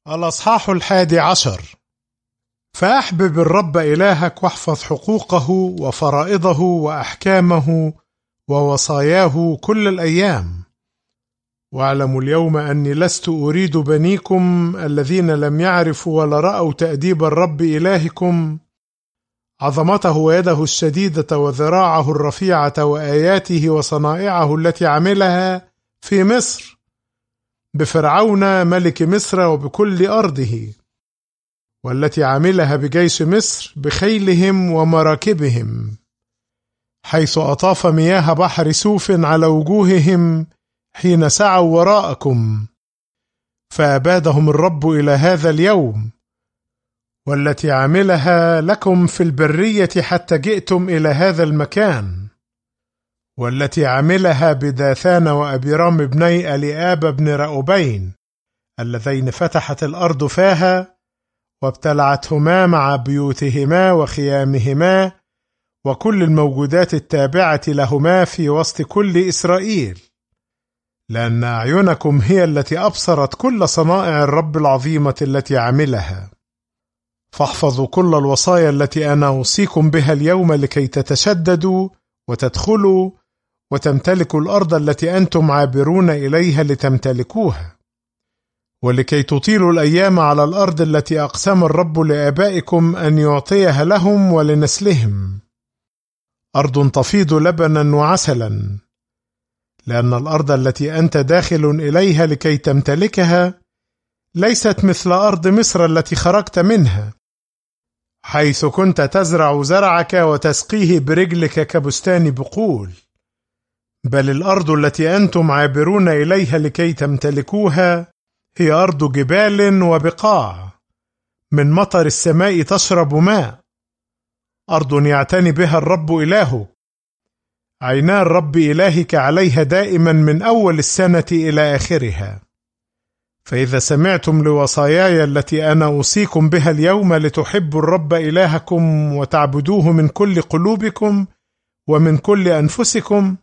الأصحاح 11. فأحبب الرب إلهك واحفظ حقوقه وفرائضه وأحكامه ووصاياه كل الأيام. واعلموا اليوم أني لست أريد بنيكم الذين لم يعرفوا ولا رأوا تأديب الرب إلهكم، عظمته ويده الشديدة وذراعه الرفيعة وآياته وصنائعه التي عملها في مصر بفرعون ملك مصر وبكل أرضه، والتي عملها بجيش مصر بخيلهم ومراكبهم، حيث أطاف مياه بحر سوف على وجوههم حين سعوا وراءكم، فأبادهم الرب إلى هذا اليوم، والتي عملها لكم في البرية حتى جئتم إلى هذا المكان، والتي عملها بداثان وأبيرام ابني أليآب بن رأوبين، اللذين فتحت الأرض فاها وابتلعتهما مع بيوتهما وخيامهما وكل الموجودات التابعة لهما في وسط كل إسرائيل، لأن أعينكم هي التي أبصرت كل صنائع الرب العظيمة التي عملها. فاحفظوا كل الوصايا التي أنا أوصيكم بها اليوم لكي تتشددوا وتدخلوا وتمتلكوا الأرض التي أنتم عابرون إليها لتمتلكوها، ولكي تطيلوا الأيام على الأرض التي أقسم الرب لآبائكم أن يعطيها لهم ولنسلهم، أرض تفيض لبنا وعسلا، لأن الأرض التي أنت داخل إليها لكي تمتلكها ليست مثل أرض مصر التي خرجت منها، حيث كنت تزرع زرعك وتسقيه برجلك كبستان بقول، بل الأرض التي أنتم عابرون إليها لكي تمتلكوها هي أرض جبال وبقاع، من مطر السماء تشرب ماء، أرض يعتني بها الرب إلهك، عينا الرب إلهك عليها دائما من أول السنة إلى آخرها. فإذا سمعتم لوصاياي التي أنا أوصيكم بها اليوم لتحبوا الرب إلهكم وتعبدوه من كل قلوبكم ومن كل أنفسكم،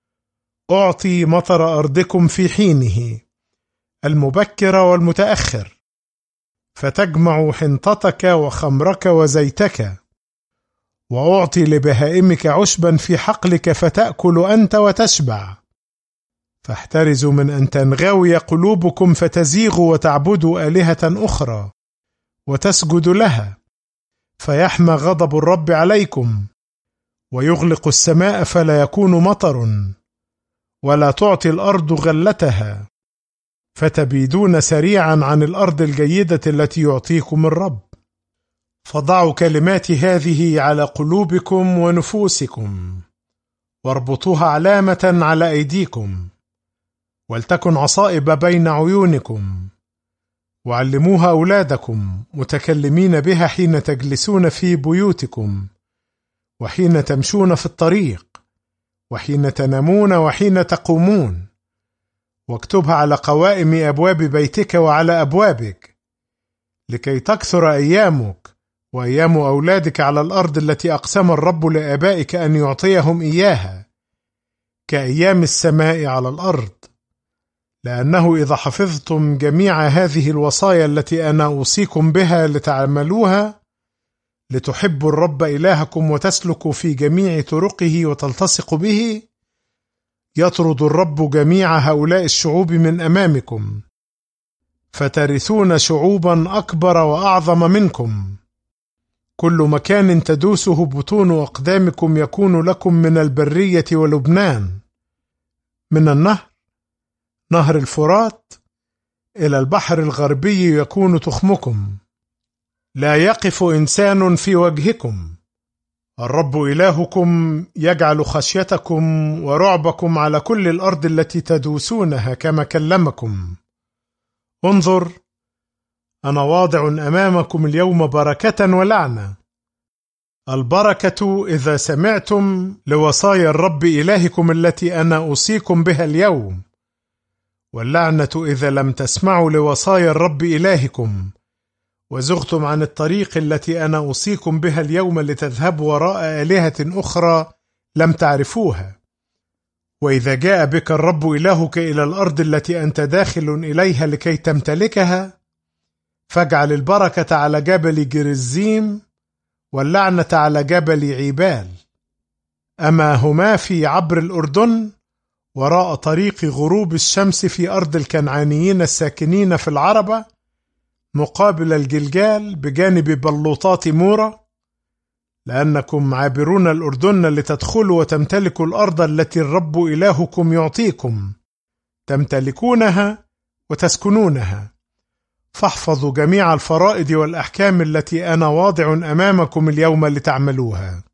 أعطي مطر أرضكم في حينه المبكر والمتأخر، فتجمع حنطتك وخمرك وزيتك، وأعطي لبهائمك عشبا في حقلك فتأكل أنت وتشبع. فاحترزوا من أن تنغوي قلوبكم فتزيغوا وتعبدوا آلهة أخرى وتسجدوا لها، فيحمى غضب الرب عليكم ويغلق السماء فلا يكون مطر، ولا تعطي الأرض غلتها، فتبيدون سريعا عن الأرض الجيدة التي يعطيكم الرب. فضعوا كلماتي هذه على قلوبكم ونفوسكم، واربطوها علامة على أيديكم، ولتكن عصائب بين عيونكم، وعلموها أولادكم متكلمين بها حين تجلسون في بيوتكم، وحين تمشون في الطريق، وحين تنامون وحين تقومون، واكتبها على قوائم أبواب بيتك وعلى أبوابك، لكي تكثر أيامك وأيام أولادك على الأرض التي أقسم الرب لآبائك أن يعطيهم إياها، كأيام السماء على الأرض. لأنه إذا حفظتم جميع هذه الوصايا التي أنا أوصيكم بها لتعملوها، لتحبوا الرب إلهكم وتسلكوا في جميع طرقه وتلتصقوا به، يطرد الرب جميع هؤلاء الشعوب من أمامكم، فترثون شعوبا أكبر وأعظم منكم. كل مكان تدوسه بطون أقدامكم يكون لكم، من البرية ولبنان، من النهر نهر الفرات إلى البحر الغربي يكون تخمكم. لا يقف إنسان في وجهكم. الرب إلهكم يجعل خشيتكم ورعبكم على كل الأرض التي تدوسونها كما كلمكم. انظر، أنا واضع أمامكم اليوم بركة ولعنة. البركة إذا سمعتم لوصايا الرب إلهكم التي أنا أوصيكم بها اليوم، واللعنة إذا لم تسمعوا لوصايا الرب إلهكم وزغتم عن الطريق التي أنا أوصيكم بها اليوم لتذهبوا وراء آلهة أخرى لم تعرفوها. وإذا جاء بك الرب إلهك إلى الأرض التي أنت داخل إليها لكي تمتلكها، فاجعل البركة على جبل جرزيم واللعنة على جبل عيبال. أما هما في عبر الأردن وراء طريق غروب الشمس في أرض الكنعانيين الساكنين في العربة مقابل الجلجال بجانب بلوطات مورا، لأنكم عابرون الأردن لتدخلوا وتمتلكوا الأرض التي الرب إلهكم يعطيكم، تمتلكونها وتسكنونها. فاحفظوا جميع الفرائض والأحكام التي أنا واضع أمامكم اليوم لتعملوها.